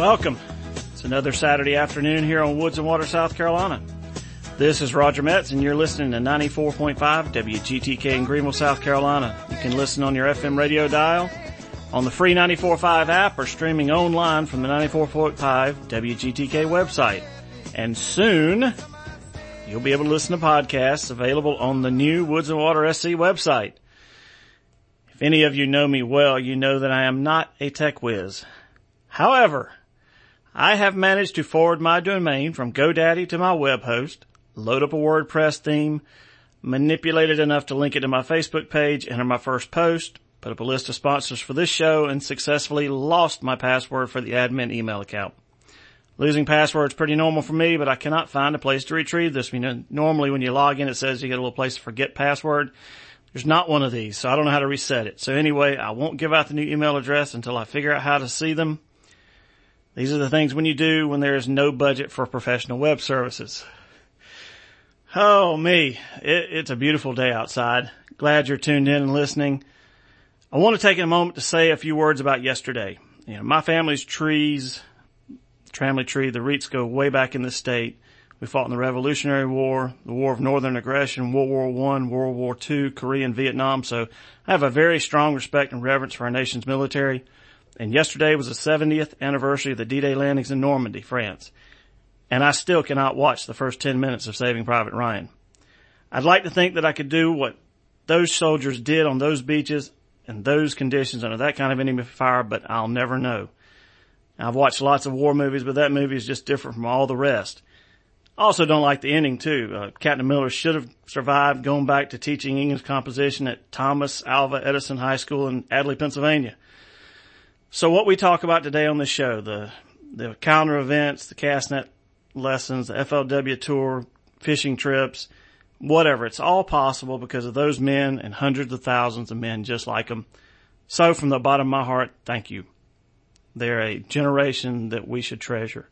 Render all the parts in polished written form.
Welcome. It's another Saturday afternoon here on Woods and Water, South Carolina. This is Roger Metz, and you're listening to 94.5 WGTK in Greenville, South Carolina. You can listen on your FM radio dial, on the free 94.5 app, or streaming online from the 94.5 WGTK website. And soon, you'll be able to listen to podcasts available on the new Woods and Water SC website. If any of you know me well, you know that I am not a tech whiz. However, I have managed to forward my domain from GoDaddy to my web host, load up a WordPress theme, manipulate it enough to link it to my Facebook page, enter my first post, put up a list of sponsors for this show, and successfully lost my password for the admin email account. Losing passwords is pretty normal for me, but I cannot find a place to retrieve this. Normally when you log in, it says you get a little place to forget password. There's not one of these, so I don't know how to reset it. So anyway, I won't give out the new email address until I figure out how to see them. These are the things when you do when there is no budget for professional web services. Oh, me. It's a beautiful day outside. Glad you're tuned in and listening. I want to take a moment to say a few words about yesterday. My family's trees, family tree, the Reeds go way back in the state. We fought in the Revolutionary War, the War of Northern Aggression, World War I, World War II, Korea, and Vietnam. So I have a very strong respect and reverence for our nation's military. And yesterday was the 70th anniversary of the D-Day landings in Normandy, France. And I still cannot watch the first 10 minutes of Saving Private Ryan. I'd like to think that I could do what those soldiers did on those beaches and those conditions under that kind of enemy fire, but I'll never know. I've watched lots of war movies, but that movie is just different from all the rest. I also don't like the ending, too. Captain Miller should have survived going back to teaching English composition at Thomas Alva Edison High School in Adley, Pennsylvania. So what we talk about today on this show, the calendar events, the Castnet lessons, the FLW tour, fishing trips, whatever, it's all possible because of those men and hundreds of thousands of men just like them. So from the bottom of my heart, thank you. They're a generation that we should treasure.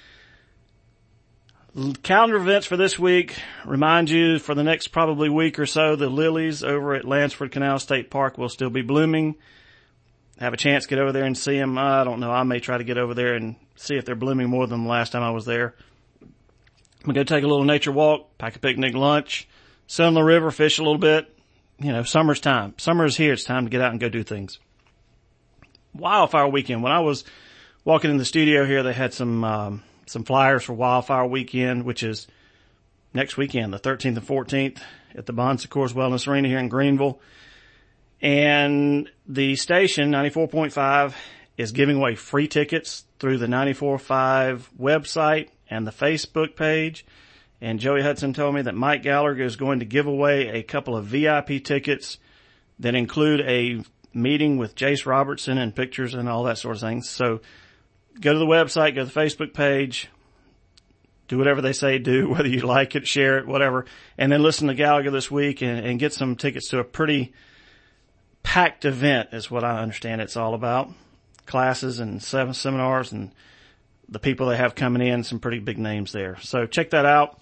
Calendar events for this week remind you for the next probably week or so, the lilies over at Lansford Canal State Park will still be blooming. Have a chance to get over there and see them. I don't know. I may try to get over there and see if they're blooming more than the last time I was there. I'm going to take a little nature walk, pack a picnic lunch, sit on the river, fish a little bit. Summer's time. Summer is here. It's time to get out and go do things. Wildfire weekend. When I was walking in the studio here, they had some flyers for Wildfire Weekend, which is next weekend, the 13th and 14th at the Bon Secours Wellness Arena here in Greenville. And the station, 94.5, is giving away free tickets through the 94.5 website and the Facebook page. And Joey Hudson told me that Mike Gallagher is going to give away a couple of VIP tickets that include a meeting with Jace Robertson and pictures and all that sort of thing. So go to the website, go to the Facebook page, do whatever they say do, whether you like it, share it, whatever. And then listen to Gallagher this week and get some tickets to a pretty packed event is what I understand it's all about. Classes and seminars and the people they have coming in, some pretty big names there. So check that out.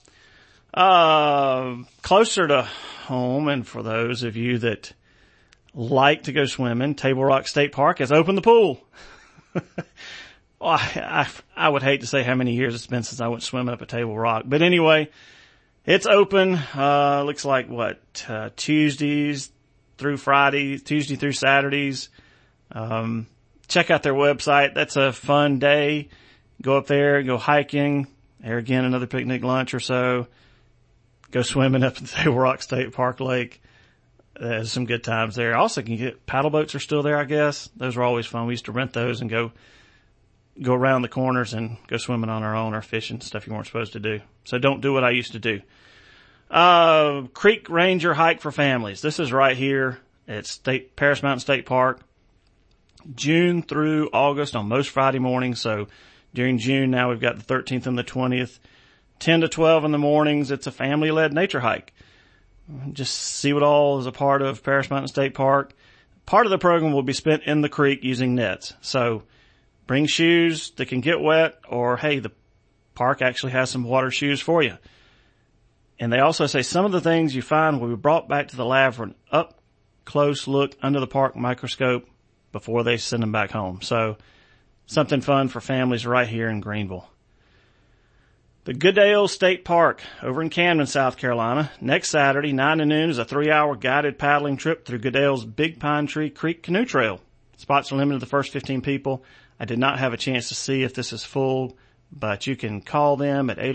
Closer to home, and for those of you that like to go swimming, Table Rock State Park has opened the pool. Well, I would hate to say how many years it's been since I went swimming up at Table Rock. But anyway, it's open. Looks like Tuesdays through Friday, Tuesday through Saturdays. Check out their website. That's a fun day. Go up there, go hiking. There again, another picnic lunch or so. Go swimming up at the Table Rock State Park Lake. There's some good times there. Also can get paddle boats are still there, I guess. Those were always fun. We used to rent those and go around the corners and go swimming on our own or fishing, stuff you weren't supposed to do. So don't do what I used to do. Creek Ranger hike for families. This is right here at Paris Mountain State Park. June through August on most Friday mornings. So during June now we've got the 13th and the 20th, 10 to 12 in the mornings. It's a family-led nature hike. Just see what all is a part of Paris Mountain State Park. Part of the program will be spent in the creek using nets. So bring shoes that can get wet, or hey, the park actually has some water shoes for you. And they also say some of the things you find will be brought back to the lab for an up-close look under the park microscope before they send them back home. So something fun for families right here in Greenville. The Goodale State Park over in Camden, South Carolina. Next Saturday, 9 to noon, is a 3-hour guided paddling trip through Goodale's Big Pine Tree Creek Canoe Trail. Spots are limited to the first 15 people. I did not have a chance to see if this is full, but you can call them at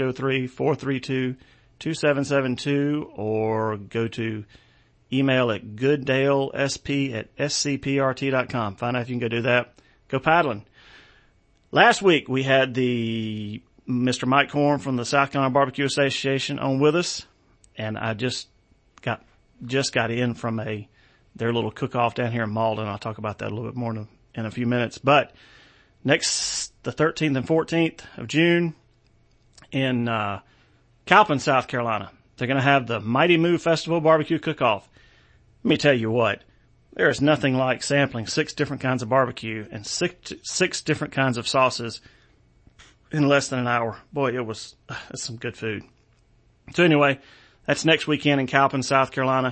803-432-2772 or go to email at gooddalesp@scprt.com. Find out if you can go do that. Go paddling. Last week we had the Mr. Mike Horn from the South Carolina Barbecue Association on with us, and I just got in from their little cook-off down here in Malden. I'll talk about that a little bit more in a few minutes. But next, the 13th and 14th of June in Cowpens, South Carolina, they're going to have the Mighty Moo Festival Barbecue Cook-Off. Let me tell you what, there is nothing like sampling 6 different kinds of barbecue and six different kinds of sauces in less than an hour. Boy, that's some good food. So anyway, that's next weekend in Cowpens, South Carolina.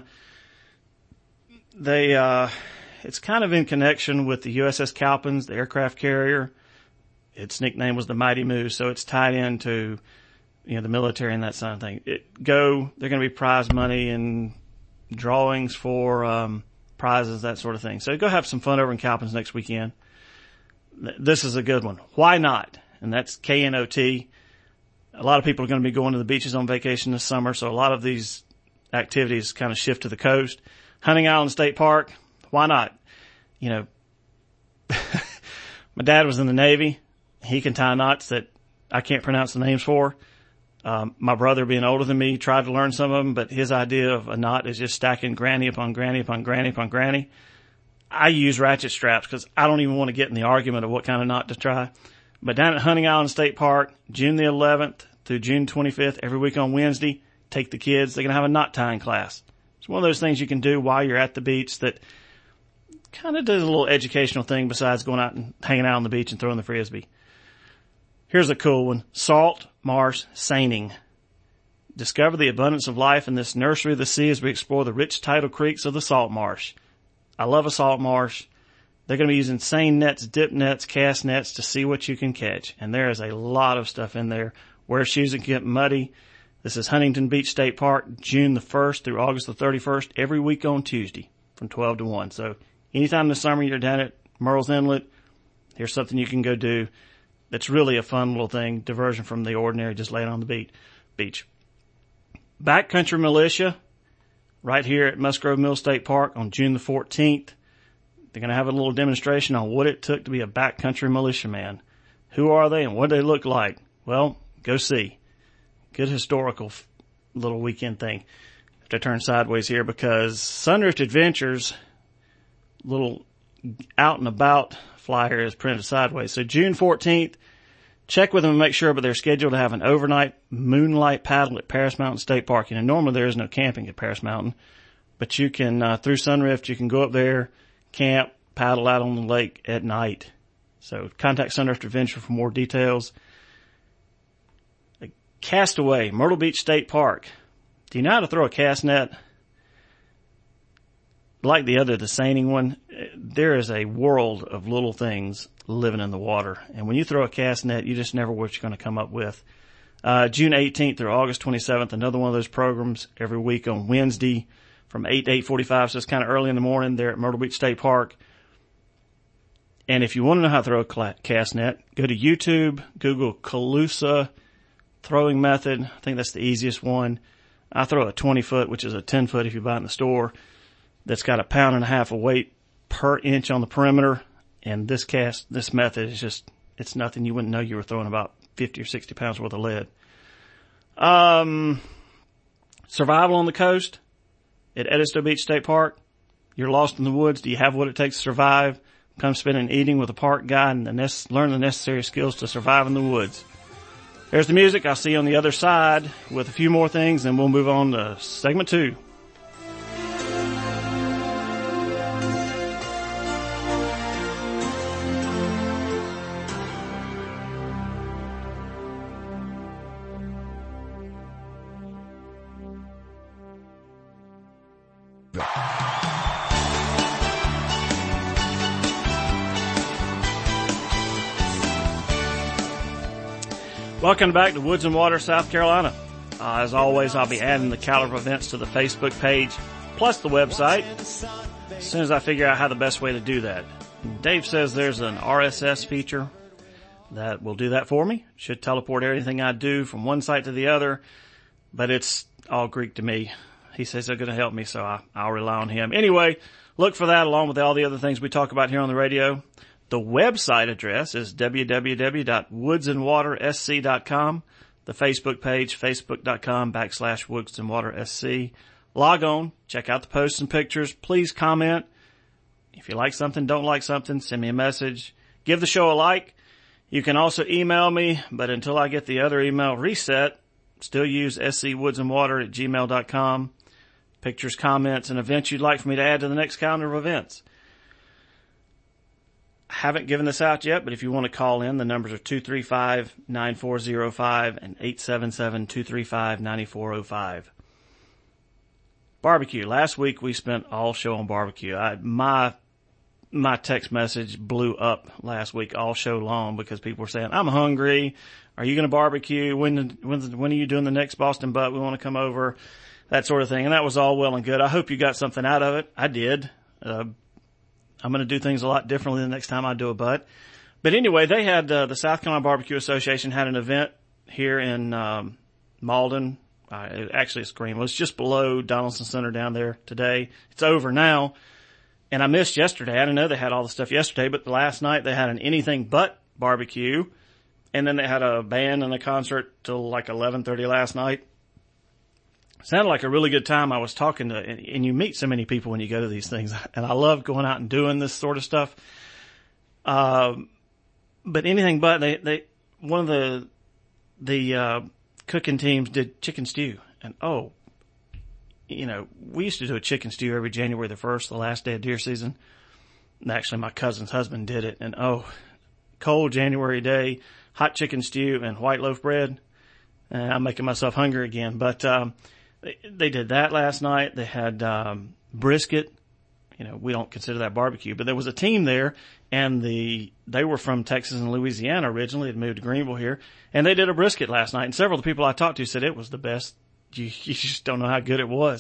It's kind of in connection with the USS Cowpens, the aircraft carrier. Its nickname was the Mighty Moo, so it's tied into, the military and that sort of thing. They're going to be prize money and drawings for, prizes, that sort of thing. So go have some fun over in Cowpens next weekend. This is a good one. Why not? And that's KNOT. A lot of people are going to be going to the beaches on vacation this summer, so a lot of these activities kind of shift to the coast. Hunting Island State Park, why not? My dad was in the Navy. He can tie knots that I can't pronounce the names for. My brother, being older than me, tried to learn some of them, but his idea of a knot is just stacking granny upon granny upon granny upon granny. I use ratchet straps because I don't even want to get in the argument of what kind of knot to try. But down at Hunting Island State Park, June the 11th through June 25th, every week on Wednesday, take the kids. They're going to have a knot tying class. It's one of those things you can do while you're at the beach that kind of does a little educational thing besides going out and hanging out on the beach and throwing the frisbee. Here's a cool one. Salt marsh seining. Discover the abundance of life in this nursery of the sea as we explore the rich tidal creeks of the salt marsh. I love a salt marsh. They're going to be using seine nets, dip nets, cast nets to see what you can catch. And there is a lot of stuff in there. Wear shoes that get muddy. This is Huntington Beach State Park, June the 1st through August the 31st, every week on Tuesday from 12 to 1. So anytime this summer you're down at Murrells Inlet, here's something you can go do that's really a fun little thing, diversion from the ordinary, just laying on the beach. Backcountry Militia, right here at Musgrove Mill State Park on June the 14th. They're going to have a little demonstration on what it took to be a backcountry militiaman. Who are they and what do they look like? Well, go see. Good historical little weekend thing. I have to turn sideways here because Sunrift Adventures, little out and about flyer is printed sideways. So June 14th, check with them and make sure, but they're scheduled to have an overnight moonlight paddle at Paris Mountain State Park. Normally there is no camping at Paris Mountain, but you can, through Sunrift, you can go up there, camp, paddle out on the lake at night. So contact Sunrift Adventure for more details. Castaway, Myrtle Beach State Park. Do you know how to throw a cast net? Like the seining one, there is a world of little things living in the water. And when you throw a cast net, you just never know what you're going to come up with. June 18th through August 27th, another one of those programs every week on Wednesday from 8 to 8:45. So it's kind of early in the morning there at Myrtle Beach State Park. And if you want to know how to throw a cast net, go to YouTube, Google Calusa throwing method. I think that's the easiest one. I throw a 20-foot, which is a 10-foot if you buy it in the store. That's got 1.5 pounds of weight per inch on the perimeter. And this method is just, it's nothing. You wouldn't know you were throwing about 50 or 60 pounds worth of lead. Survival on the coast at Edisto Beach State Park. You're lost in the woods. Do you have what it takes to survive? Come spend an evening with a park guide and learn the necessary skills to survive in the woods. There's the music. I'll see you on the other side with a few more things, and we'll move on to segment 2. Welcome back to Woods and Water, South Carolina. As always, I'll be adding the calendar of events to the Facebook page, plus the website, as soon as I figure out how the best way to do that. Dave says there's an RSS feature that will do that for me. Should teleport everything I do from one site to the other, but it's all Greek to me. He says they're going to help me, so I'll rely on him. Anyway, look for that along with all the other things we talk about here on the radio. The website address is www.woodsandwatersc.com. The Facebook page, facebook.com/woodsandwatersc. Log on, check out the posts and pictures. Please comment. If you like something, don't like something, send me a message. Give the show a like. You can also email me, but until I get the other email reset, still use scwoodsandwater@gmail.com. Pictures, comments, and events you'd like for me to add to the next calendar of events. I haven't given this out yet, but if you want to call in, the numbers are 235-9405 and 877-235-9405. Barbecue. Last week we spent all show on barbecue. My text message blew up last week all show long because people were saying, I'm hungry. Are you going to barbecue? When are you doing the next Boston Butt? We want to come over. That sort of thing. And that was all well and good. I hope you got something out of it. I did. I'm going to do things a lot differently the next time I do a butt. But anyway, they had, the South Carolina Barbecue Association had an event here in, Malden. Actually it's Greenville. It's just below Donaldson Center down there today. It's over now. And I missed yesterday. I didn't know they had all the stuff yesterday, but last night they had an anything but barbecue. And then they had a band and a concert till like 11:30 last night. Sounded like a really good time. I was talking to, and you meet so many people when you go to these things, and I love going out and doing this sort of stuff. But anything but, one of the cooking teams did chicken stew, and we used to do a chicken stew every January the 1st, the last day of deer season. And actually my cousin's husband did it, and cold January day, hot chicken stew and white loaf bread. And I'm making myself hungry again, but, they did that last night. They had, brisket. We don't consider that barbecue, but there was a team there and they were from Texas and Louisiana originally. They'd moved to Greenville here and they did a brisket last night. And several of the people I talked to said it was the best. You just don't know how good it was.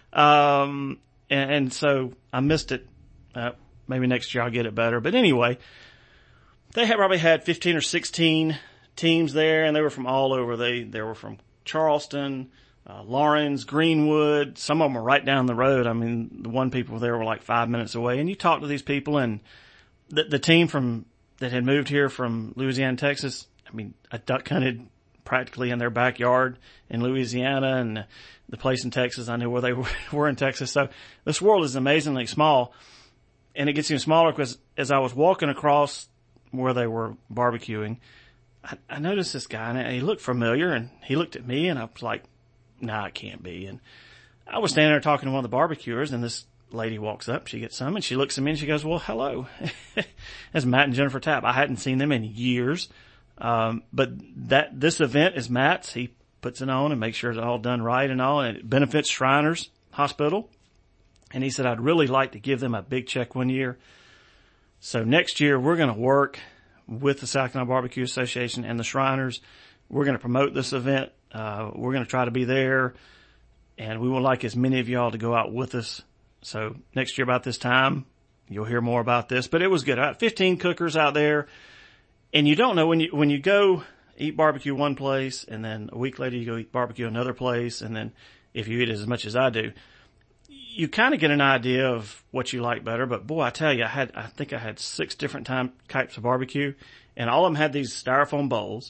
And so I missed it. Maybe next year I'll get it better. But anyway, they probably had 15 or 16 teams there and they were from all over. They were from Charleston, Lawrence, Greenwood. Some of them were right down the road. I mean, the one people there were like 5 minutes away. And you talk to these people and the team that had moved here from Louisiana and Texas, I mean, I duck hunted practically in their backyard in Louisiana and the place in Texas. I knew where they were in Texas. So this world is amazingly small and it gets even smaller because as I was walking across where they were barbecuing, I noticed this guy and he looked familiar and he looked at me and I was like, nah, it can't be. And I was standing there talking to one of the barbecuers and this lady walks up, she gets some and she looks at me and she goes, well, hello. That's Matt and Jennifer Tapp. I hadn't seen them in years. But this event is Matt's. He puts it on and makes sure it's all done right and all, and it benefits Shriners Hospital. And he said, I'd really like to give them a big check one year. So next year we're going to work with the South Carolina Barbecue Association and the Shriners. We're going to promote this event. We're going to try to be there and we would like as many of y'all to go out with us. So next year about this time, you'll hear more about this, but it was good. About 15 cookers out there. And you don't know when you go eat barbecue one place and then a week later you go eat barbecue another place. And then if you eat as much as I do, you kind of get an idea of what you like better. But boy, I tell you, I think I had 6 different types of barbecue and all of them had these styrofoam bowls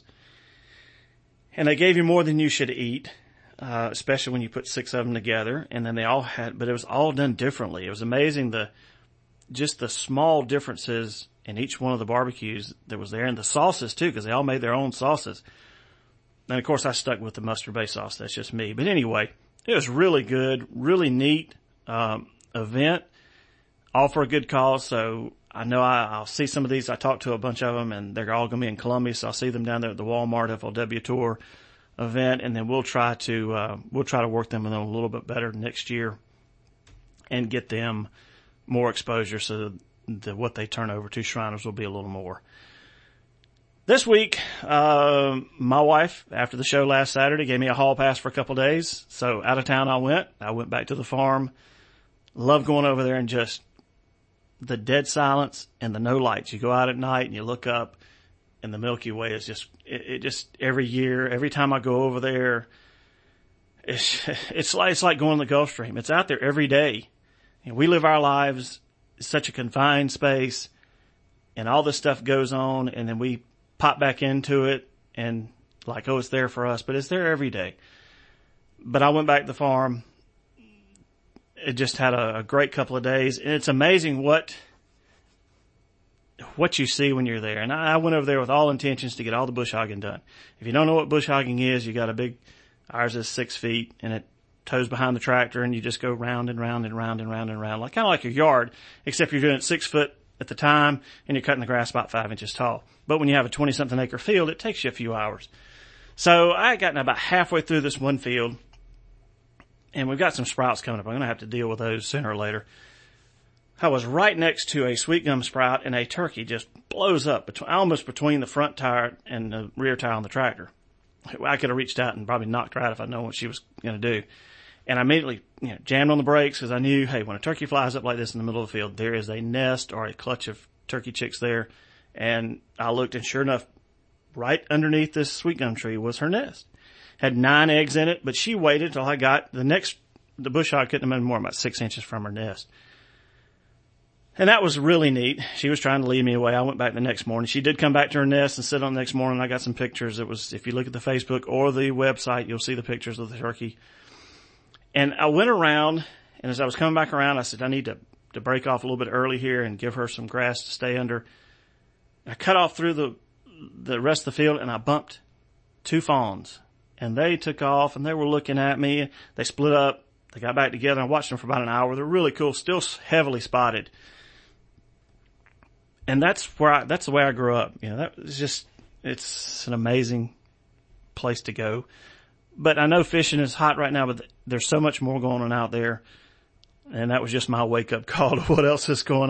and they gave you more than you should eat. Especially when you put 6 of them together and then but it was all done differently. It was amazing just the small differences in each one of the barbecues that was there and the sauces too, because they all made their own sauces. And of course I stuck with the mustard base sauce. That's just me. But anyway, it was really good, really neat, event, all for a good cause. So I know I'll see some of these. I talked to a bunch of them and they're all going to be in Columbia. So I'll see them down there at the Walmart FLW tour event. And then we'll try to work them a little bit better next year and get them more exposure so that what they turn over to Shriners will be a little more. This week, my wife, after the show last Saturday, gave me a hall pass for a couple days. So out of town I went. I went back to the farm. Love going over there and just the dead silence and the no lights. You go out at night and you look up and the Milky Way is just, it just every year, every time I go over there, it's like going to the Gulf Stream. It's out there every day. And we live our lives in such a confined space and all this stuff goes on and then we pop back into it and like, oh, it's there for us, but it's there every day. But I went back to the farm. It just had a great couple of days, and it's amazing what you see when you're there. And I went over there with all intentions to get all the bush hogging done. If you don't know what bush hogging is, you got ours is 6 feet and it tows behind the tractor and you just go round and round and round and round and round, kind of like your yard, except you're doing it 6 foot at the time and you're cutting the grass about 5 inches tall. But when you have a 20-something acre field, it takes you a few hours. So I had gotten about halfway through this one field and we've got some sprouts coming up. I'm going to have to deal with those sooner or later. I was right next to a sweet gum sprout and a turkey just blows up almost between the front tire and the rear tire on the tractor. I could have reached out and probably knocked her out if I'd known what she was going to do. And I immediately, jammed on the brakes because I knew, hey, when a turkey flies up like this in the middle of the field, there is a nest or a clutch of turkey chicks there. And I looked and sure enough, right underneath this sweet gum tree was her nest. Had 9 eggs in it, but she waited till I got the bush hog couldn't have been more than about 6 inches from her nest. And that was really neat. She was trying to lead me away. I went back the next morning. She did come back to her nest and sit on the next morning. I got some pictures. It was, if you look at the Facebook or the website, you'll see the pictures of the turkey. And I went around, and as I was coming back around, I said, I need to break off a little bit early here and give her some grass to stay under. I cut off through the rest of the field, and I bumped 2 fawns. And they took off, and they were looking at me. They split up. They got back together. I watched them for about an hour. They're really cool, still heavily spotted. And that's the way I grew up. That was just, it's an amazing place to go. But I know fishing is hot right now, but there's so much more going on out there. And that was just my wake up call to what else is going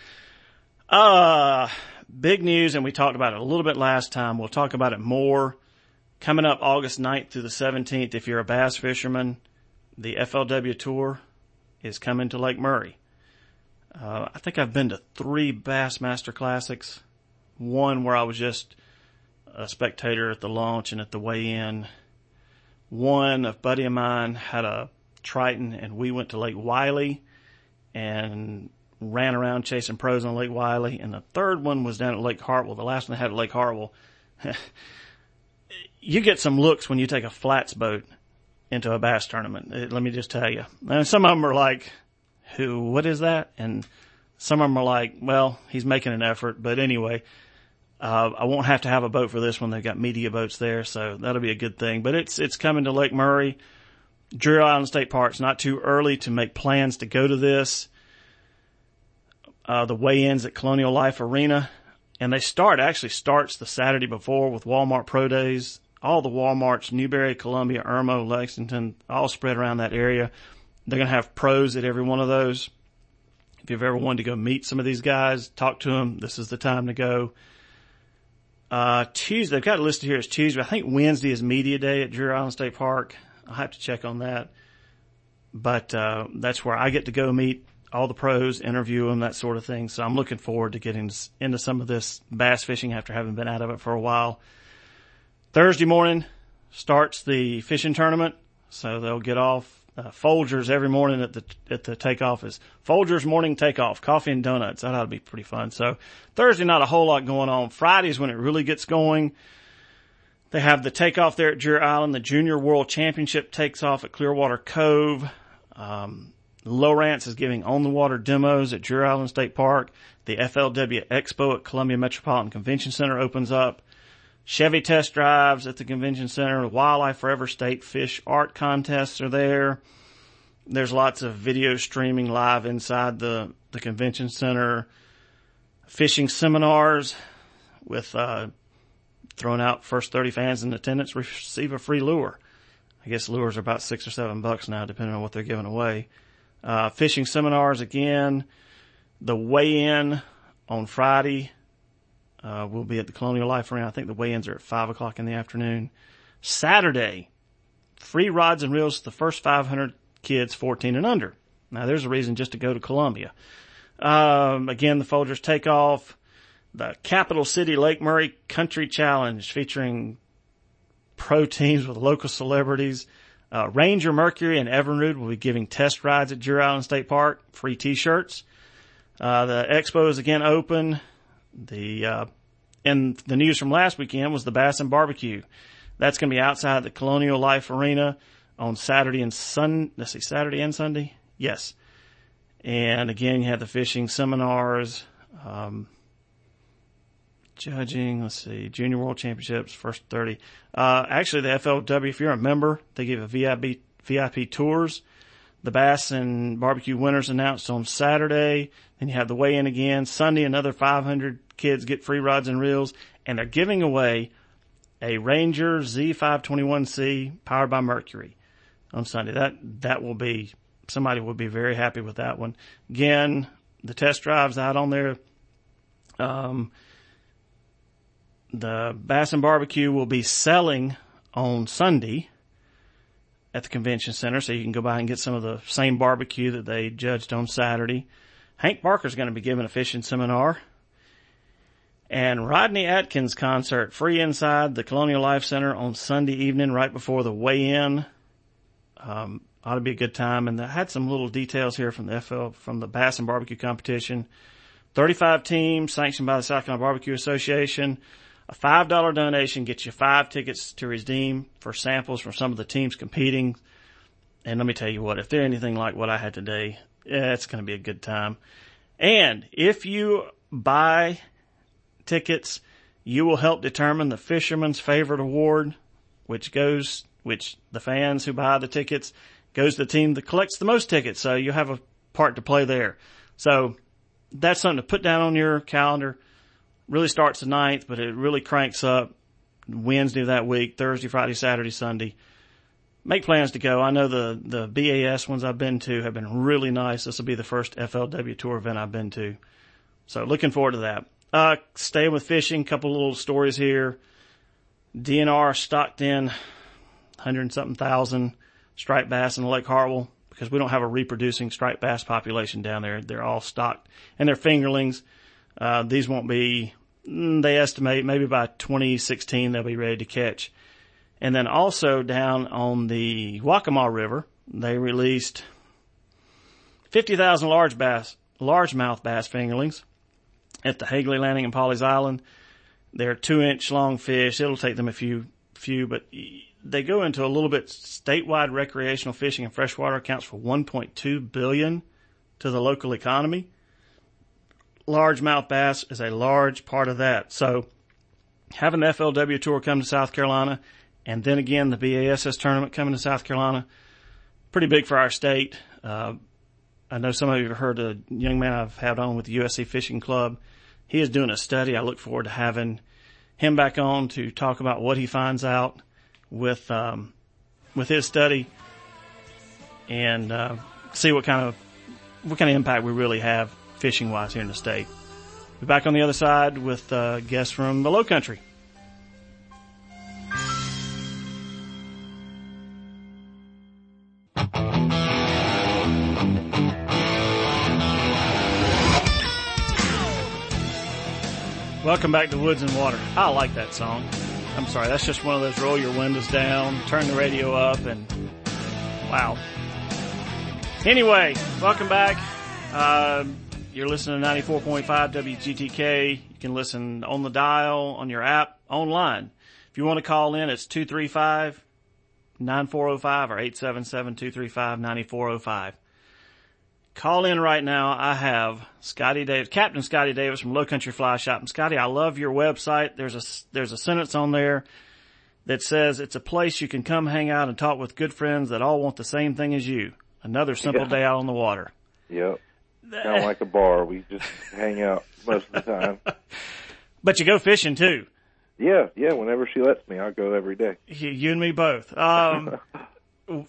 on. Big news, and we talked about it a little bit last time. We'll talk about it more. Coming up August 9th through the 17th, if you're a bass fisherman, the FLW Tour is coming to Lake Murray. I think I've been to 3 Bassmaster Classics. One where I was just a spectator at the launch and at the weigh-in. One, a buddy of mine had a Triton and we went to Lake Wylie and ran around chasing pros on Lake Wylie. And the third one was down at Lake Hartwell. The last one they had at Lake Hartwell. You get some looks when you take a flats boat into a bass tournament. Let me just tell you. And some of them are like, what is that? And some of them are like, well, he's making an effort. But anyway, I won't have to have a boat for this one. They've got media boats there, so that'll be a good thing. But it's coming to Lake Murray. Drury Island State Park's not too early to make plans to go to this. The weigh-ins at Colonial Life Arena. And actually starts the Saturday before with Walmart Pro Days. All the Walmarts, Newberry, Columbia, Irmo, Lexington, all spread around that area. They're going to have pros at every one of those. If you've ever wanted to go meet some of these guys, talk to them, this is the time to go. Tuesday, they've got it listed here as Tuesday. I think Wednesday is media day at Drury Island State Park. I'll have to check on that. But that's where I get to go meet all the pros, interview them, that sort of thing. So I'm looking forward to getting into some of this bass fishing after having been out of it for a while. Thursday morning starts the fishing tournament. So they'll get off. Folgers every morning at the takeoff is Folgers morning takeoff, coffee and donuts. That ought to be pretty fun. So Thursday, not a whole lot going on. Friday's when it really gets going. They have the takeoff there at Drury Island. The Junior World Championship takes off at Clearwater Cove. Lowrance is giving on-the-water demos at Drury Island State Park. The FLW Expo at Columbia Metropolitan Convention Center opens up. Chevy test drives at the convention center. Wildlife Forever State Fish Art Contests are there. There's lots of video streaming live inside the convention center. Fishing seminars with throwing out first 30 fans in attendance receive a free lure. I guess lures are about $6 or $7 now, depending on what they're giving away. Fishing seminars again. The weigh-in on Friday. will be at the Colonial Life Arena. I think the weigh-ins are at 5 o'clock in the afternoon. Saturday, free rods and reels to the first 500 kids 14 and under. Now, there's a reason just to go to Columbia. Again, the Folgers Takeoff, the Capital City Lake Murray Country Challenge featuring pro teams with local celebrities. Ranger Mercury and Evinrude will be giving test rides at Deer Island State Park, free t-shirts. The expo is again open. And the news from last weekend was the Bass and Barbecue. That's going to be outside the Colonial Life Arena on Saturday and Sunday. Yes. And again, you have the fishing seminars, judging, Junior World Championships, first 30. Actually, the FLW, if you're a member, they give a VIP tours. The Bass and Barbecue winners announced on Saturday. Then you have the weigh-in again. Sunday, another 500 kids get free rods and reels. And they're giving away a Ranger Z521C powered by Mercury on Sunday. That will be, somebody will be very happy with that one. Again, the test drive's out on there. The Bass and Barbecue will be selling on Sunday at the convention center, so you can go by and get some of the same barbecue that they judged on Saturday. Hank Barker's going to be giving a fishing seminar. And Rodney Atkins concert, free inside the Colonial Life Center on Sunday evening, right before the weigh-in. Ought to be a good time. And I had some little details here from the Bass and Barbecue competition. 35 teams, sanctioned by the South Carolina Barbecue Association. A $5 donation gets you 5 tickets to redeem for samples from some of the teams competing. And let me tell you what, if they're anything like what I had today, it's going to be a good time. And if you buy tickets, you will help determine the Fisherman's Favorite Award, which the fans who buy the tickets goes to the team that collects the most tickets. So you have a part to play there. So that's something to put down on your calendar. Really starts the 9th, but it really cranks up Wednesday of that week, Thursday, Friday, Saturday, Sunday. Make plans to go. I know the BAS ones I've been to have been really nice. This will be the first FLW Tour event I've been to. So looking forward to that. Staying with fishing, couple little stories here. DNR stocked in 100-something thousand striped bass in Lake Hartwell because we don't have a reproducing striped bass population down there. They're all stocked, and they're fingerlings. These won't be, they estimate maybe by 2016 they'll be ready to catch. And then also down on the Waccamaw River, they released 50,000 largemouth bass fingerlings at the Hagley Landing and Pawleys Island. They're 2-inch long fish. It'll take them a few, but they go into a little bit statewide recreational fishing and freshwater accounts for $1.2 billion to the local economy. Largemouth bass is a large part of that. So having the FLW Tour come to South Carolina, and then again the BASS tournament coming to South Carolina, pretty big for our state. I know some of you have heard a young man I've had on with the USC Fishing Club. He is doing a study. I look forward to having him back on to talk about what he finds out with his study and see what kind of impact we really have fishing wise here in the state. We'll be back on the other side with guests from the Low Country. Welcome back to Woods and Water. I like that song. I'm sorry, that's just one of those roll your windows down, turn the radio up, and wow. Anyway, welcome back. You're listening to 94.5 WGTK. You can listen on the dial, on your app, online. If you want to call in, it's 235-9405 or 877-235-9405. Call in right now. I have Captain Scotty Davis from Low Country Fly Shop. And Scotty, I love your website. There's a sentence on there that says it's a place you can come hang out and talk with good friends that all want the same thing as you. Another simple day out on the water. Yep. Kind of like a bar. We just hang out most of the time. But you go fishing too. Yeah. Whenever she lets me, I'll go every day. You and me both.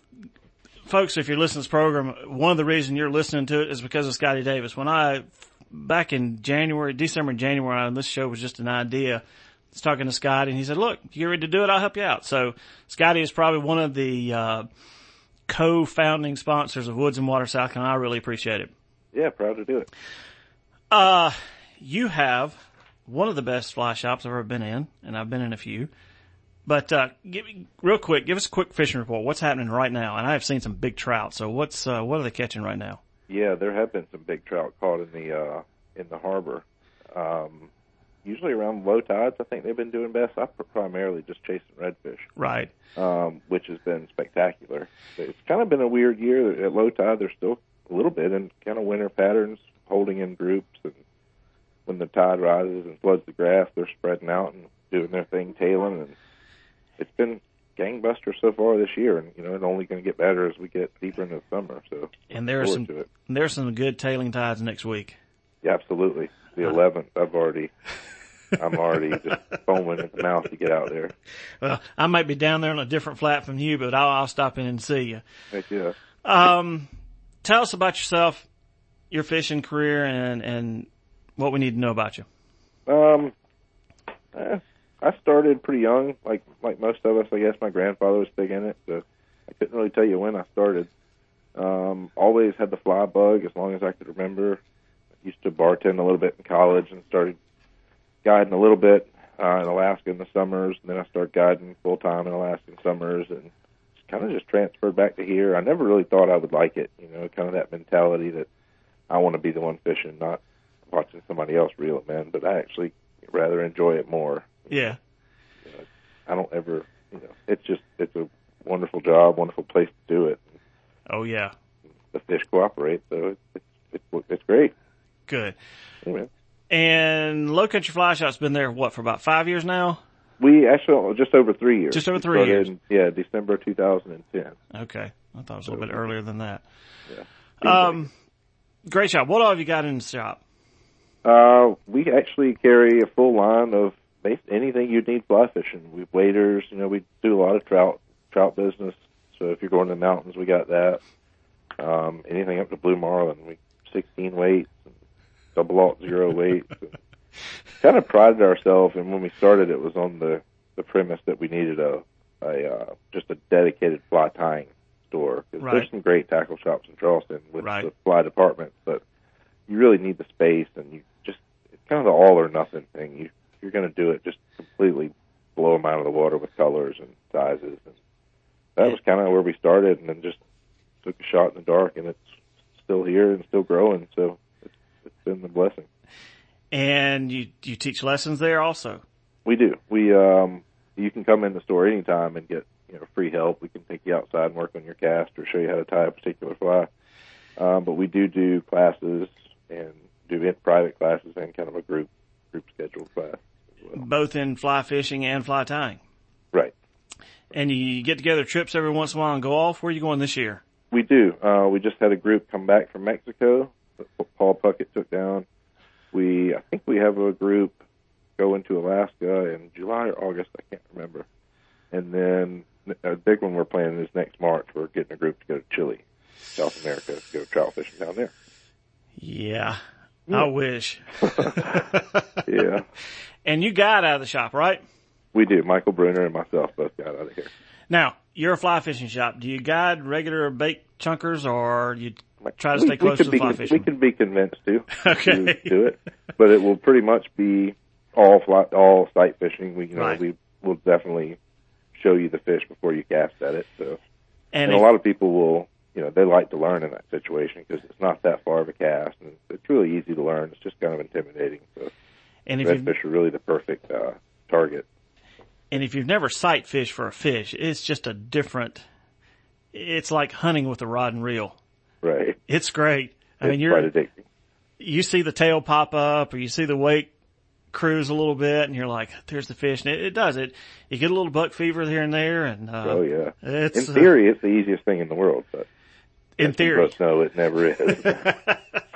Folks, if you're listening to this program, one of the reasons you're listening to it is because of Scotty Davis. When I back in December and January, and this show was just an idea. I was talking to Scotty, and he said, look, if you're ready to do it, I'll help you out. So Scotty is probably one of the co-founding sponsors of Woods and Water South Carolina. I really appreciate it. Yeah, proud to do it. You have one of the best fly shops I've ever been in, and I've been in a few. But real quick, give us a quick fishing report. What's happening right now? And I have seen some big trout. So what are they catching right now? Yeah, there have been some big trout caught in the harbor. Usually around low tides, I think they've been doing best. I'm primarily just chasing redfish, right? Which has been spectacular. It's kind of been a weird year. At low tide, there's still a little bit in kind of winter patterns, holding in groups, and when the tide rises and floods the grass, they're spreading out and doing their thing, tailing, and it's been gangbusters so far this year, and it's only going to get better as we get deeper into the summer. So, and there's some good tailing tides next week. Yeah, absolutely. The 11th, I'm already just foaming at the mouth to get out there. Well, I might be down there on a different flat from you, but I'll stop in and see you. Heck yeah. Tell us about yourself, your fishing career, and what we need to know about you. I started pretty young, like most of us. I guess my grandfather was big in it, so I couldn't really tell you when I started. Always had the fly bug as long as I could remember. Used to bartend a little bit in college and started guiding a little bit in Alaska in the summers. And then I started guiding full-time in Alaska in summers, and kind of just transferred back to here. I never really thought I would like it, kind of that mentality that I want to be the one fishing, not watching somebody else reel it in, but I actually rather enjoy it more. Yeah. I don't ever, it's a wonderful job, wonderful place to do it. Oh, yeah. The fish cooperate, so it's great. Good. Amen. And Low Country Fly Shop's been there, for about 5 years now? We actually, just over 3 years. Just over 3 years? Yeah, December 2010. Okay. I thought it was a little bit earlier than that. Yeah. Great shop. What all have you got in the shop? We actually carry a full line of anything you'd need fly fishing. We have waders, we do a lot of trout business. So if you're going to the mountains, we got that. Anything up to blue marlin, 16 weights, and double alt 0 weights. Kind of prided ourselves, and when we started, it was on the premise that we needed just a dedicated fly tying store. Because there's some great tackle shops in Charleston with the fly department, but you really need the space, and it's kind of the all or nothing thing. You're going to do it, just completely blow them out of the water with colors and sizes. And that was kind of where we started, and then just took a shot in the dark, and it's still here and still growing. So it's been a blessing. And you teach lessons there also? We do. You can come in the store anytime and get free help. We can take you outside and work on your cast or show you how to tie a particular fly. But we do classes and do private classes and kind of a group scheduled class as well. Both in fly fishing and fly tying. Right. And you get together trips every once in a while and go off. Where are you going this year? We do. We just had a group come back from Mexico that Paul Puckett took down. I think we have a group going to Alaska in July or August. I can't remember. And then a big one we're planning is next March. We're getting a group to go to Chile, South America, to go trout fishing down there. Yeah. I wish. Yeah. And you guide out of the shop, right? We do. Michael Bruner and myself both guide out of here. Now, you're a fly fishing shop. Do you guide regular bait chunkers, or you try to stay close to the fly fishing? We can be convinced to do it, but it will pretty much be all sight fishing. We will definitely show you the fish before you cast at it. So, and a lot of people will, they like to learn in that situation because it's not that far of a cast, and it's really easy to learn. It's just kind of intimidating. So, redfish are really the perfect target. And if you've never sight fished for a fish, it's just it's like hunting with a rod and reel. Right. It's great. Quite addicting. You see the tail pop up, or you see the wake cruise a little bit, and you're like, there's the fish. And it does it. You get a little buck fever here and there. And, oh yeah. In theory, it's the easiest thing in the world, but in theory, no, it never is. The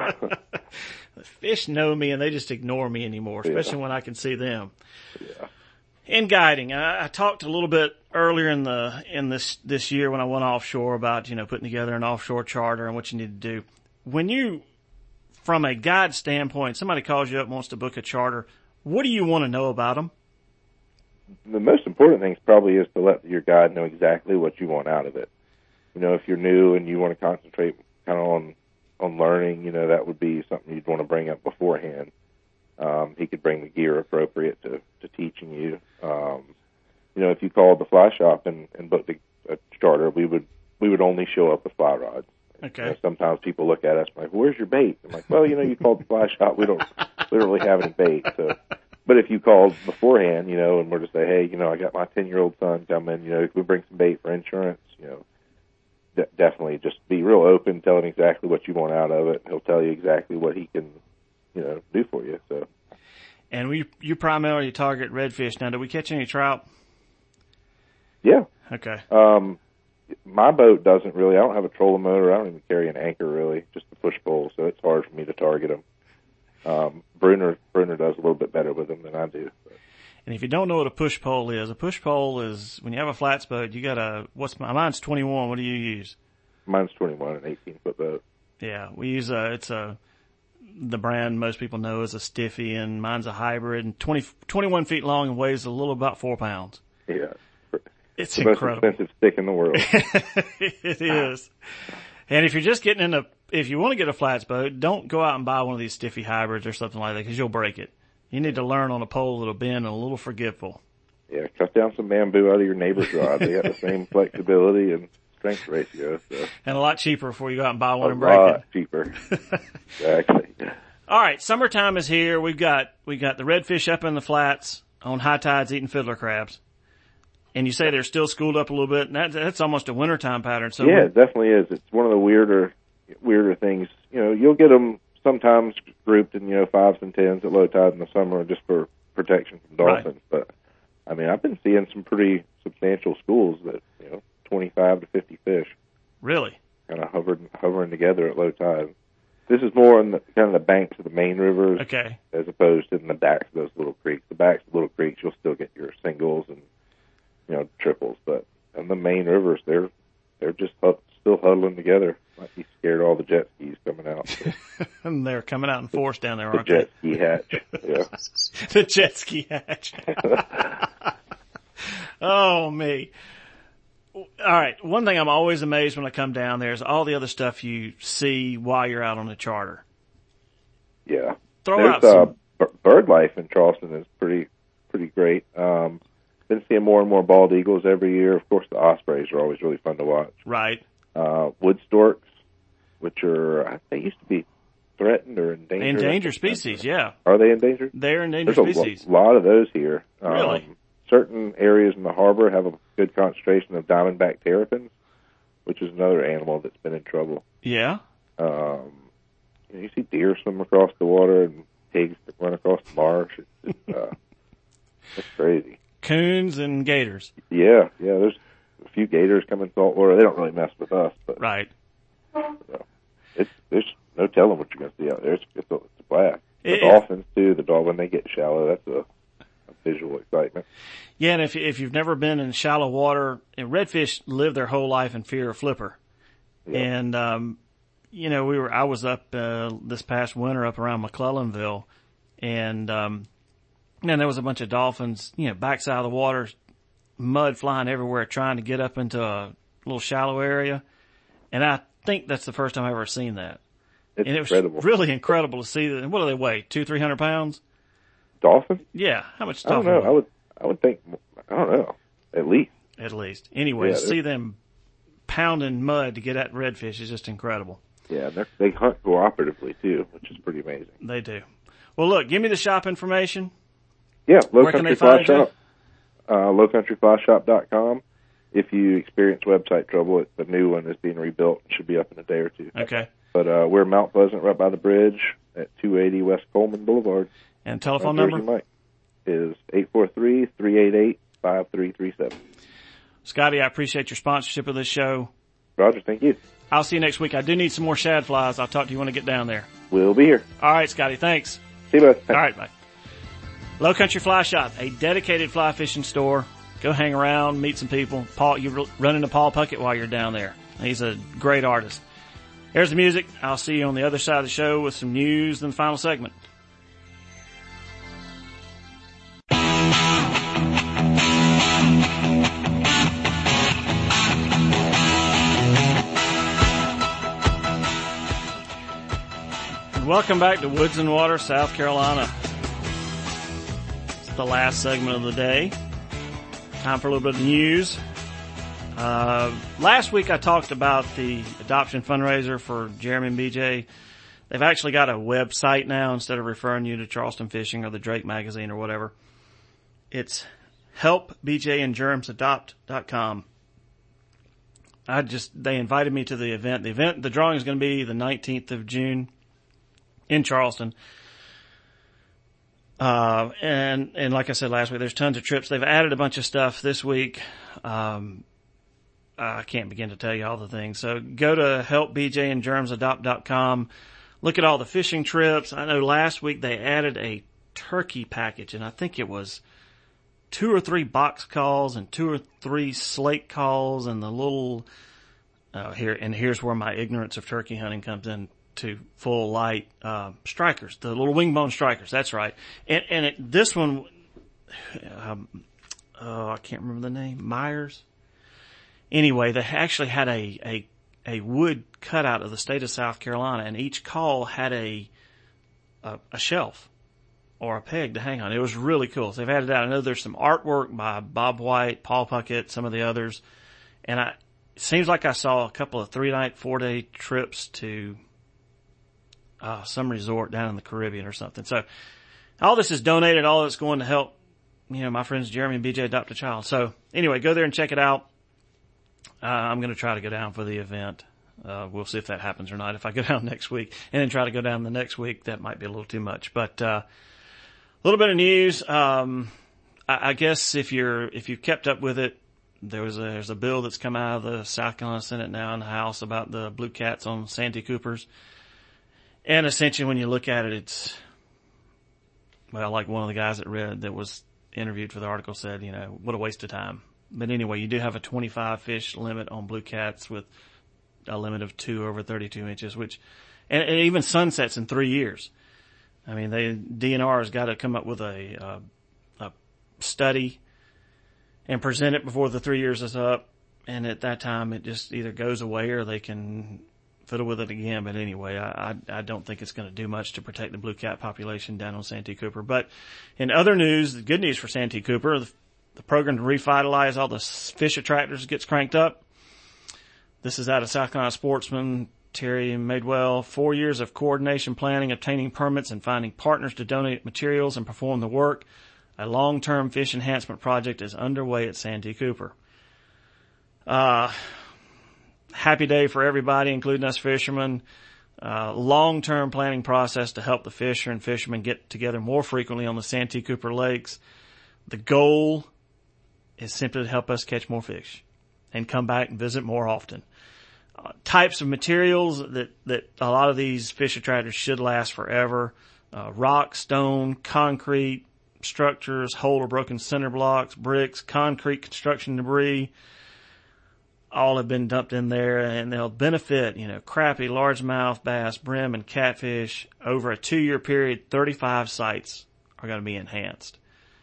fish know me and they just ignore me anymore, especially when I can see them. Yeah. In guiding, I talked a little bit earlier in this year when I went offshore about, putting together an offshore charter and what you need to do. When you from a guide standpoint, somebody calls you up and wants to book a charter. What do you want to know about them? The most important thing probably is to let your guide know exactly what you want out of it. You know, if you're new and you want to concentrate kind of on learning, you know, that would be something you'd want to bring up beforehand. He could bring the gear appropriate to teaching you. You know, if you called the fly shop and booked a charter, we would only show up with fly rods. Okay. You know, sometimes people look at us like, "Where's your bait?" I'm like, "Well, you know, you called the fly shop. We don't really have any bait." So, but if you called beforehand, you know, and we're to say, "Hey, you know, I got my 10-year-old son coming. You know, if we bring some bait for insurance, you know, definitely just be real open, tell him exactly what you want out of it. He'll tell you exactly what he can, you know, do for you." So. And you primarily target redfish. Now, do we catch any trout? Yeah. Okay. My boat doesn't really. I don't have a trolling motor. I don't even carry an anchor really, just a push pole. So it's hard for me to target them. Bruner does a little bit better with them than I do. But. And if you don't know what a push pole is when you have a flats boat, you got mine's 21. What do you use? Mine's 21, an 18-foot boat. Yeah, we use the brand most people know is a Stiffy, and mine's a hybrid, and 21 feet long and weighs a little about 4 pounds. Yeah. It's the incredible. Most expensive stick in the world. It is. And if you're just if you want to get a flats boat, don't go out and buy one of these Stiffy hybrids or something like that because you'll break it. You need to learn on a pole that'll bend and a little forgetful. Yeah, cut down some bamboo out of your neighbor's rod. They got the same flexibility and strength ratio. So. And a lot cheaper before you go out and buy one and break it. A lot cheaper. Exactly. All right, summertime is here. We've got the redfish up in the flats on high tides eating fiddler crabs. And you say they're still schooled up a little bit, and that's almost a wintertime pattern. So yeah, it definitely is. It's one of the weirder things. You know, you'll get them sometimes grouped in, you know, 5s and 10s at low tide in the summer just for protection from dolphins. Right. But, I mean, I've been seeing some pretty substantial schools that, you know, 25 to 50 fish. Really? Kind of hovering together at low tide. This is more on kind of the banks of the main rivers. Okay. As opposed to in the backs of those little creeks. The backs of little creeks, you'll still get your singles and, you know, triples, but on the main rivers, they're just still huddling together. Might be scared of all the jet skis coming out. So. And they're coming out in force down there, aren't they? The jet ski hatch, yeah. The jet ski hatch. Oh, me. All right, one thing I'm always amazed when I come down there is all the other stuff you see while you're out on the charter. Yeah. Throw out bird life in Charleston is pretty great. Been seeing more and more bald eagles every year. Of course, the ospreys are always really fun to watch. Right. Wood storks, which they used to be threatened or endangered. Endangered species, yeah. Are they endangered? They're endangered species. There's a lot of those here. Really? Certain areas in the harbor have a good concentration of diamondback terrapins, which is another animal that's been in trouble. Yeah. You see deer swim across the water and pigs that run across the marsh. It's crazy. Coons and gators. Yeah. There's a few gators come in saltwater. They don't really mess with us, but right. There's no telling what you're going to see out there. It's a blast. The dolphins too. When they get shallow, that's a visual excitement. Yeah, and if you've never been in shallow water, redfish live their whole life in fear of flipper. Yeah. And you know, I was up this past winter up around McClellanville, and man, there was a bunch of dolphins, you know, backside of the water, mud flying everywhere, trying to get up into a little shallow area. And I think that's the first time I've ever seen that. It's and it incredible. was really incredible to see that. What do they weigh? 200-300 pounds? Dolphins? Yeah. How much dolphin? I don't know. I would think, I don't know, at least. At least. Anyway, to see them pounding mud to get at redfish is just incredible. Yeah, they hunt cooperatively too, which is pretty amazing. They do. Well, look, give me the shop information. Yeah, Low Country Fly Shop, lowcountryflyshop.com. If you experience website trouble, the new one is being rebuilt and should be up in a day or two. Okay. But we're Mount Pleasant, right by the bridge at 280 West Coleman Boulevard. And telephone number? Mike is 843-388-5337. Scotty, I appreciate your sponsorship of this show. Roger, thank you. I'll see you next week. I do need some more shad flies. I'll talk to you when I get down there. We'll be here. All right, Scotty, thanks. See you, bud. All right, bye. Low Country Fly Shop, a dedicated fly fishing store. Go hang around, meet some people. You run into Paul Puckett while you're down there. He's a great artist. Here's the music. I'll see you on the other side of the show with some news in the final segment. Welcome back to Woods and Water, South Carolina. It's the last segment of the day. Time for a little bit of news. Last week I talked about the adoption fundraiser for Jeremy and BJ. They've actually got a website now instead of referring you to Charleston Fishing or the Drake magazine or whatever. It's helpbjandgermsadopt.com. They invited me to the event. The drawing is going to be the 19th of June. In Charleston. And like I said last week, there's tons of trips. They've added a bunch of stuff this week. I can't begin to tell you all the things. So go to helpbjandgermsadopt.com. Look at all the fishing trips. I know last week they added a turkey package, and I think it was 2 or 3 box calls and 2 or 3 slate calls and the little, here's where my ignorance of turkey hunting comes in. To full light strikers, the little wing bone strikers. That's right. And this one, I can't remember the name. Myers. Anyway, they actually had a wood cutout of the state of South Carolina, and each call had a shelf or a peg to hang on. It was really cool. So they've added that. I know there's some artwork by Bob White, Paul Puckett, some of the others, and it seems like I saw a couple of 3-night, 4-day trips to some resort down in the Caribbean or something. So all this is donated. All that's going to help, my friends Jeremy and BJ adopt a child. So anyway, go there and check it out. I'm going to try to go down for the event. We'll see if that happens or not. If I go down next week and then try to go down the next week, that might be a little too much, but, a little bit of news. I guess if you've kept up with it, there's a bill that's come out of the South Carolina Senate now in the House about the blue cats on Santee Coopers. And essentially when you look at it, it's, well, like one of the guys that was interviewed for the article said, what a waste of time. But anyway, you do have a 25 fish limit on blue cats with a limit of 2 over 32 inches, which, and it even sunsets in 3 years. I mean, DNR has got to come up with a study and present it before the 3 years is up. And at that time, it just either goes away or they can fiddle with it again. But anyway, I don't think it's going to do much to protect the blue cat population down on Santee Cooper. But in other news, the good news for Santee Cooper, the program to revitalize all the fish attractors gets cranked up. This is out of South Carolina sportsman Terry Madewell. 4 years of coordination, planning, obtaining permits, and finding partners to donate materials and perform the work. A long-term fish enhancement project is underway at Santee Cooper. Happy day for everybody, including us fishermen. Long-term planning process to help the fisher and fishermen get together more frequently on the Santee Cooper lakes. The goal is simply to help us catch more fish and come back and visit more often. Types of materials that a lot of these fish attractors should last forever. Rock, stone, concrete, structures, whole or broken cinder blocks, bricks, concrete construction debris, all have been dumped in there, and they'll benefit, crappie, largemouth, bass, brim, and catfish. Over a 2-year period, 35 sites are going to be enhanced.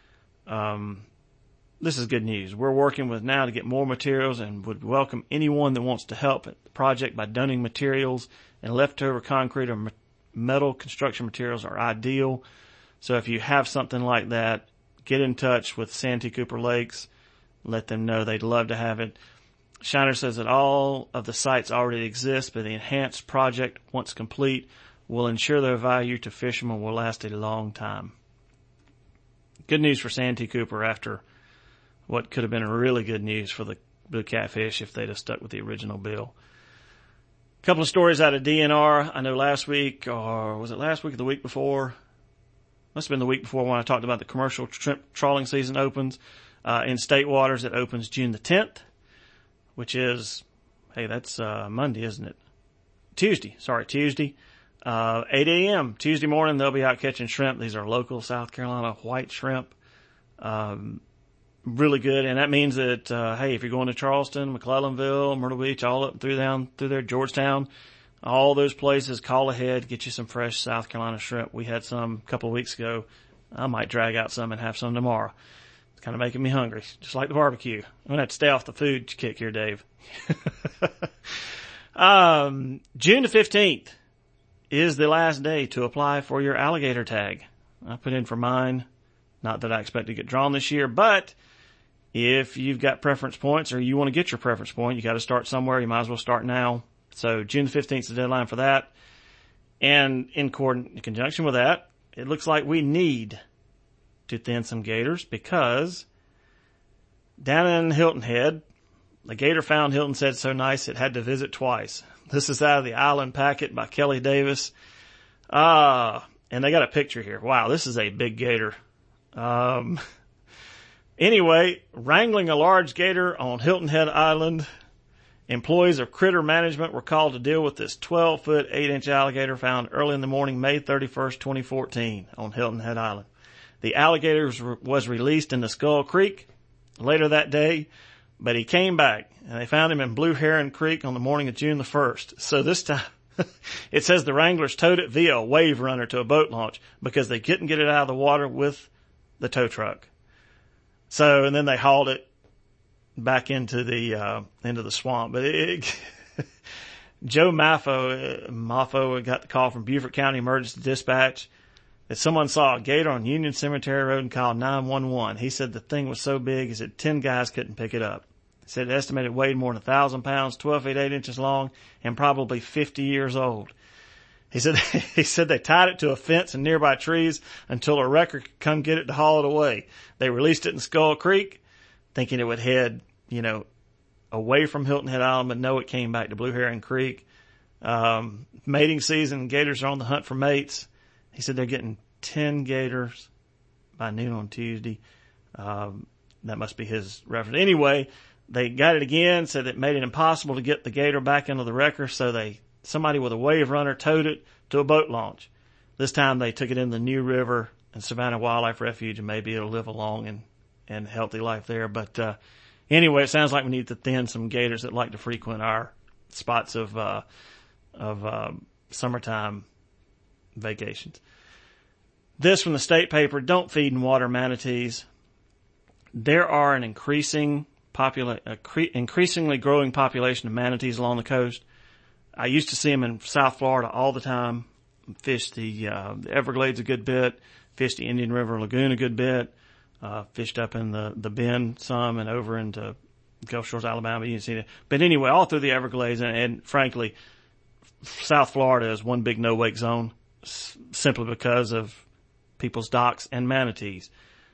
This is good news. We're working with now to get more materials and would welcome anyone that wants to help at the project by donating materials, and leftover concrete or metal construction materials are ideal. So if you have something like that, get in touch with Santee Cooper Lakes. Let them know they'd love to have it. Shiner says that all of the sites already exist, but the enhanced project, once complete, will ensure their value to fishermen will last a long time. Good news for Santee Cooper after what could have been really good news for the blue catfish if they'd have stuck with the original bill. A couple of stories out of DNR. I know last week, or was it last week or the week before? Must have been the week before when I talked about the commercial shrimp trawling season opens. In state waters, it opens June the 10th. Which is, that's Monday, isn't it? Tuesday. 8 a.m. Tuesday morning, they'll be out catching shrimp. These are local South Carolina white shrimp. Really good. And that means that, if you're going to Charleston, McClellanville, Myrtle Beach, all up down through there, Georgetown, all those places, call ahead, get you some fresh South Carolina shrimp. We had some a couple of weeks ago. I might drag out some and have some tomorrow. It's kind of making me hungry, just like the barbecue. I'm going to have to stay off the food kick here, Dave. June the 15th is the last day to apply for your alligator tag. I put in for mine. Not that I expect to get drawn this year, but if you've got preference points or you want to get your preference point, you got to start somewhere. You might as well start now. So June the 15th is the deadline for that. And in conjunction with that, it looks like we need to thin some gators because down in Hilton Head, the gator found Hilton said so nice it had to visit twice. This is out of the Island Packet by Kelly Davis. And they got a picture here. Wow, this is a big gator. Anyway, wrangling a large gator on Hilton Head Island. Employees of Critter Management were called to deal with this 12-foot, 8-inch alligator found early in the morning, May 31st, 2014 on Hilton Head Island. The alligator was released into Skull Creek later that day, but he came back and they found him in Blue Heron Creek on the morning of June the 1st. So this time it says the wranglers towed it via a wave runner to a boat launch because they couldn't get it out of the water with the tow truck. So, and then they hauled it back into the swamp. But Joe Maffo got the call from Beaufort County Emergency Dispatch that someone saw a gator on Union Cemetery Road and called 911. He said the thing was so big, he said 10 guys couldn't pick it up. He said it estimated weighed more than 1,000 pounds, 12 feet 8 inches long, and probably 50 years old. He said they tied it to a fence and nearby trees until a wrecker could come get it to haul it away. They released it in Skull Creek, thinking it would head, away from Hilton Head Island, but no, it came back to Blue Heron Creek. Mating season, gators are on the hunt for mates. He said they're getting 10 gators by noon on Tuesday. That must be his reference. Anyway, they got it again, said it made it impossible to get the gator back into the wrecker, so somebody with a wave runner towed it to a boat launch. This time they took it in the New River and Savannah Wildlife Refuge, and maybe it'll live a long and healthy life there. But anyway, it sounds like we need to thin some gators that like to frequent our spots of summertime vacations. This from the state paper: don't feed and water manatees. There are an increasingly growing population of manatees along the coast. I used to see them in South Florida all the time. Fished the Everglades a good bit. Fished the Indian River Lagoon a good bit. Fished up in the Bend some and over into Gulf Shores, Alabama. You can see that. But anyway, all through the Everglades and frankly, South Florida is one big no-wake zone simply because of people's docks and manatees.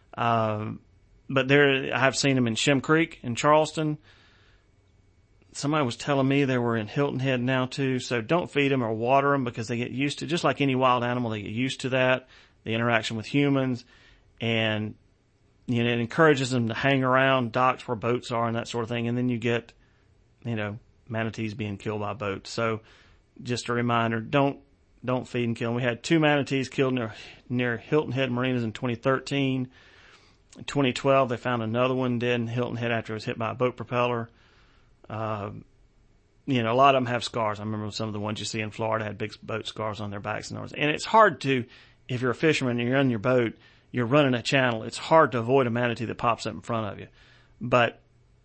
But I have seen them in Shem Creek in Charleston. Somebody was telling me they were in Hilton Head now too. So don't feed them or water them because they get used to, just like any wild animal, they get used to that, the interaction with humans, and it encourages them to hang around docks where boats are and that sort of thing. And then you get, manatees being killed by boats. So just a reminder, don't feed and kill them. We had 2 manatees killed near Hilton Head Marinas in 2013. In 2012, they found another one dead in Hilton Head after it was hit by a boat propeller. A lot of them have scars. I remember some of the ones you see in Florida had big boat scars on their backs and it's hard to, if you're a fisherman and you're on your boat, you're running a channel, it's hard to avoid a manatee that pops up in front of you. But,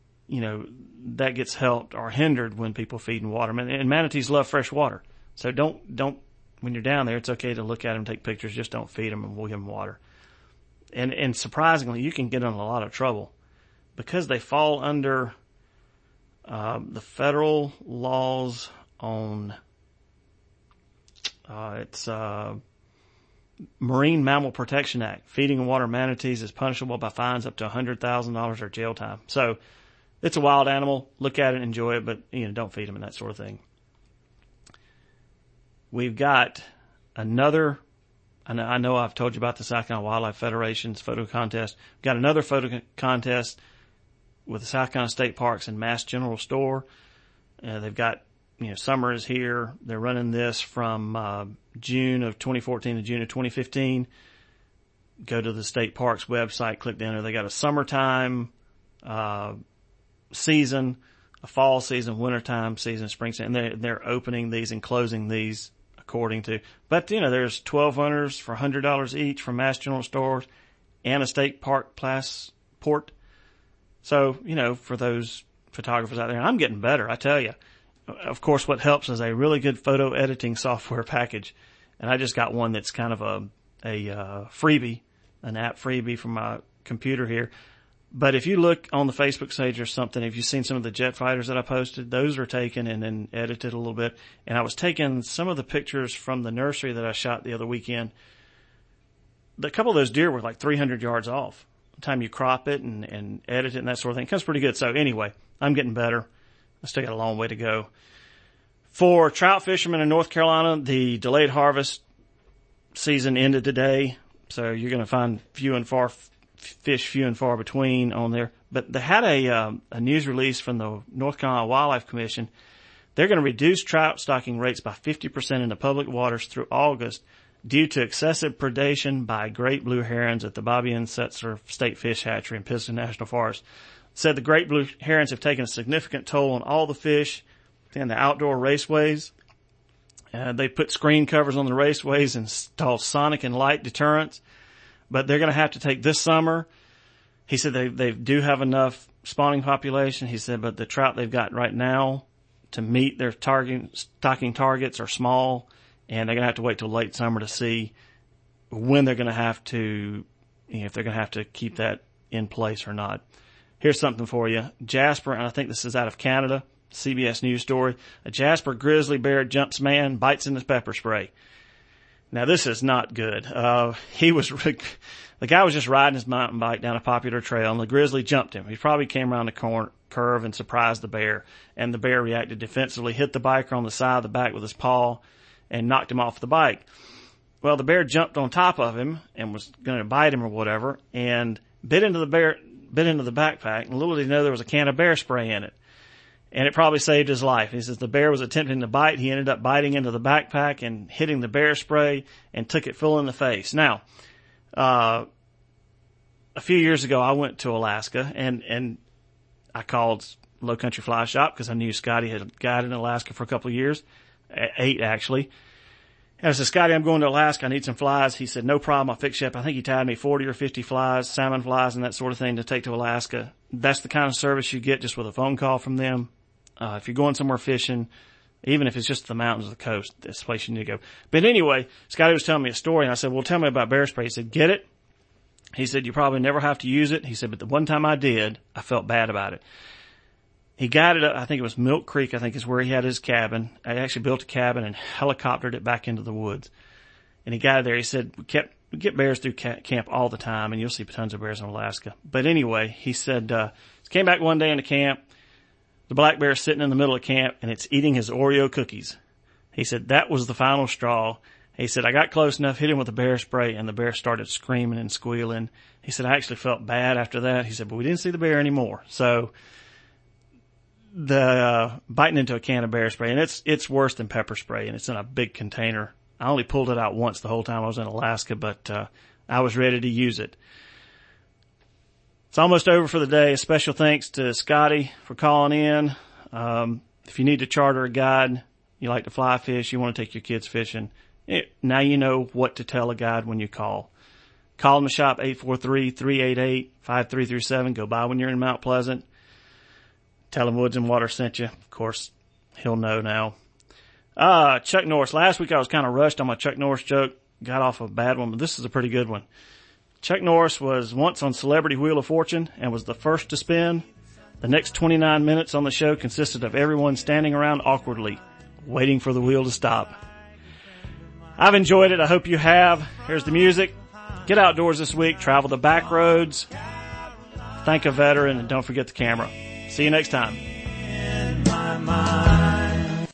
that gets helped or hindered when people feed and water them. And manatees love fresh water. So don't, when you're down there, it's okay to look at them, take pictures, just don't feed them and we'll give them water. And surprisingly, you can get in a lot of trouble because they fall under the federal laws on it's Marine Mammal Protection Act. Feeding and water manatees is punishable by fines up to $100,000 or jail time. So it's a wild animal. Look at it, enjoy it, but don't feed them and that sort of thing. We've got another. I know I've told you about the South Carolina Wildlife Federation's photo contest. We've got another photo contest with the South Carolina State Parks and Mass General Store. They've got, summer is here. They're running this from June of 2014 to June of 2015. Go to the State Parks website, click down there. They got a summertime season, a fall season, wintertime season, spring season. And they're opening these and closing these according to. But, there's 12 hunters for $100 each from Mass General Stores and a state park passport. So, for those photographers out there, and I'm getting better, I tell you. Of course, what helps is a really good photo editing software package. And I just got one that's kind of a freebie, an app freebie from my computer here. But if you look on the Facebook page or something, if you've seen some of the jet fighters that I posted, those are taken and then edited a little bit. And I was taking some of the pictures from the nursery that I shot the other weekend. A couple of those deer were like 300 yards off. By the time you crop it and edit it and that sort of thing, it comes pretty good. So anyway, I'm getting better. I still got a long way to go. For trout fishermen in North Carolina, the delayed harvest season ended today. So you're going to find few and far between on there. But they had a news release from the North Carolina Wildlife Commission. They're going to reduce trout stocking rates by 50% in the public waters through August due to excessive predation by great blue herons at the Bobby N. Setzer State Fish Hatchery in Pisgah National Forest. Said the great blue herons have taken a significant toll on all the fish in the outdoor raceways. They put screen covers on the raceways and installed sonic and light deterrents, but they're going to have to take this summer. He said they do have enough spawning population. He said, but the trout they've got right now to meet their stocking targets are small, and they're going to have to wait till late summer to see when they're going to have to, if they're going to have to keep that in place or not. Here's something for you. Jasper, and I think this is out of Canada, CBS News story. A Jasper grizzly bear jumps man, bites in his pepper spray. Now this is not good. The guy was just riding his mountain bike down a popular trail and the grizzly jumped him. He probably came around the curve and surprised the bear, and the bear reacted defensively, hit the biker on the side of the back with his paw and knocked him off the bike. Well, the bear jumped on top of him and was going to bite him or whatever and bit into the backpack, and little did he know there was a can of bear spray in it. And it probably saved his life. He says the bear was attempting to bite. He ended up biting into the backpack and hitting the bear spray and took it full in the face. Now, a few years ago, I went to Alaska and I called Low Country Fly Shop because I knew Scotty had guided in Alaska for a couple of years, 8 actually. And I said, Scotty, I'm going to Alaska. I need some flies. He said, no problem. I'll fix you up. I think he tied me 40 or 50 flies, salmon flies and that sort of thing to take to Alaska. That's the kind of service you get just with a phone call from them. If you're going somewhere fishing, even if it's just the mountains of the coast, that's the place you need to go. But anyway, Scotty was telling me a story and I said, well, tell me about bear spray. He said, get it? He said, you probably never have to use it. He said, but the one time I did, I felt bad about it. He guided up, I think it was Milk Creek, I think is where he had his cabin. I actually built a cabin and helicoptered it back into the woods. And he got there. He said, we get bears through camp all the time, and you'll see tons of bears in Alaska. But anyway, he said, he came back one day into camp. The black bear is sitting in the middle of camp, and it's eating his Oreo cookies. He said, that was the final straw. He said, I got close enough, hit him with a bear spray, and the bear started screaming and squealing. He said, I actually felt bad after that. He said, but we didn't see the bear anymore. So the biting into a can of bear spray, and it's worse than pepper spray, and it's in a big container. I only pulled it out once the whole time I was in Alaska, but I was ready to use it. It's almost over for the day. A special thanks to Scotty for calling in. If you need to charter a guide, you like to fly fish, you want to take your kids fishing, now you know what to tell a guide when you call. Call them to shop 843-388-5337. Go by when you're in Mount Pleasant. Tell him Woods and Water sent you. Of course, he'll know now. Chuck Norris. Last week I was kind of rushed on my Chuck Norris joke. Got off a bad one, but this is a pretty good one. Chuck Norris was once on Celebrity Wheel of Fortune and was the first to spin. The next 29 minutes on the show consisted of everyone standing around awkwardly, waiting for the wheel to stop. I've enjoyed it. I hope you have. Here's the music. Get outdoors this week. Travel the back roads. Thank a veteran, and don't forget the camera. See you next time.